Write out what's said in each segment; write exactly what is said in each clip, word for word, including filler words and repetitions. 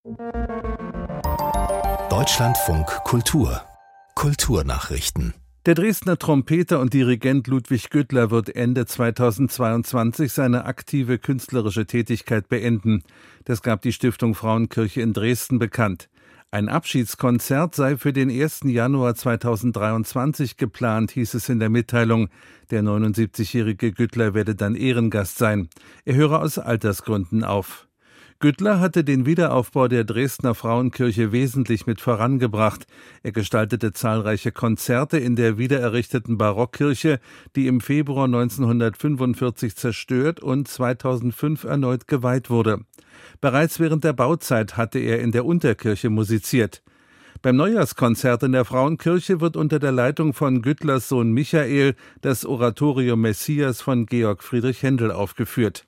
Deutschlandfunk Kultur Kulturnachrichten. Der Dresdner Trompeter und Dirigent Ludwig Güttler wird Ende zweitausendzweiundzwanzig seine aktive künstlerische Tätigkeit beenden. Das gab die Stiftung Frauenkirche in Dresden bekannt. Ein Abschiedskonzert sei für den ersten Januar zweitausenddreiundzwanzig geplant, hieß es in der Mitteilung. Der neunundsiebzigjährige Güttler werde dann Ehrengast sein. Er höre aus Altersgründen auf. Güttler hatte den Wiederaufbau der Dresdner Frauenkirche wesentlich mit vorangebracht. Er gestaltete zahlreiche Konzerte in der wiedererrichteten Barockkirche, die im Februar neunzehnhundertfünfundvierzig zerstört und zweitausendfünf erneut geweiht wurde. Bereits während der Bauzeit hatte er in der Unterkirche musiziert. Beim Neujahrskonzert in der Frauenkirche wird unter der Leitung von Güttlers Sohn Michael das Oratorium Messias von Georg Friedrich Händel aufgeführt.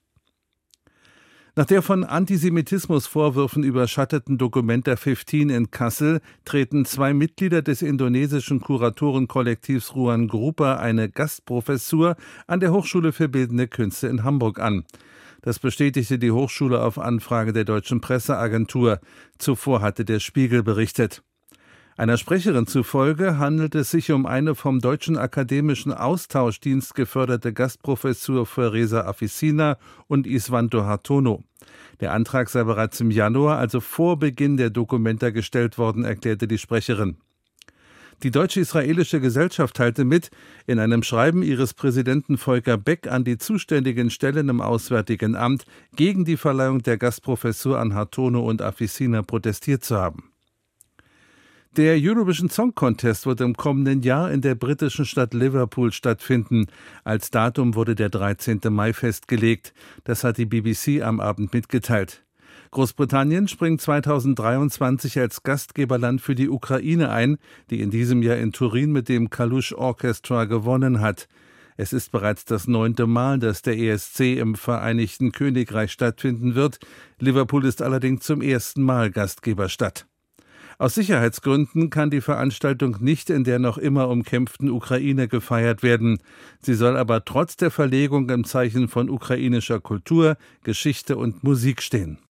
Nach der von Antisemitismusvorwürfen überschatteten Documenta fünfzehn in Kassel treten zwei Mitglieder des indonesischen Kuratorenkollektivs Ruang Grupa eine Gastprofessur an der Hochschule für Bildende Künste in Hamburg an. Das bestätigte die Hochschule auf Anfrage der Deutschen Presseagentur. Zuvor hatte der Spiegel berichtet. Einer Sprecherin zufolge handelt es sich um eine vom Deutschen Akademischen Austauschdienst geförderte Gastprofessur für Reza Afisina und Iswanto Hartono. Der Antrag sei bereits im Januar, also vor Beginn der Documenta, gestellt worden, erklärte die Sprecherin. Die Deutsch-Israelische Gesellschaft teilte mit, in einem Schreiben ihres Präsidenten Volker Beck an die zuständigen Stellen im Auswärtigen Amt gegen die Verleihung der Gastprofessur an Hartono und Afisina protestiert zu haben. Der Eurovision Song Contest wird im kommenden Jahr in der britischen Stadt Liverpool stattfinden. Als Datum wurde der dreizehnten Mai festgelegt. Das hat die B B C am Abend mitgeteilt. Großbritannien springt zweitausenddreiundzwanzig als Gastgeberland für die Ukraine ein, die in diesem Jahr in Turin mit dem Kalush Orchestra gewonnen hat. Es ist bereits das neunte Mal, dass der E S C im Vereinigten Königreich stattfinden wird. Liverpool ist allerdings zum ersten Mal Gastgeberstadt. Aus Sicherheitsgründen kann die Veranstaltung nicht in der noch immer umkämpften Ukraine gefeiert werden. Sie soll aber trotz der Verlegung im Zeichen von ukrainischer Kultur, Geschichte und Musik stehen.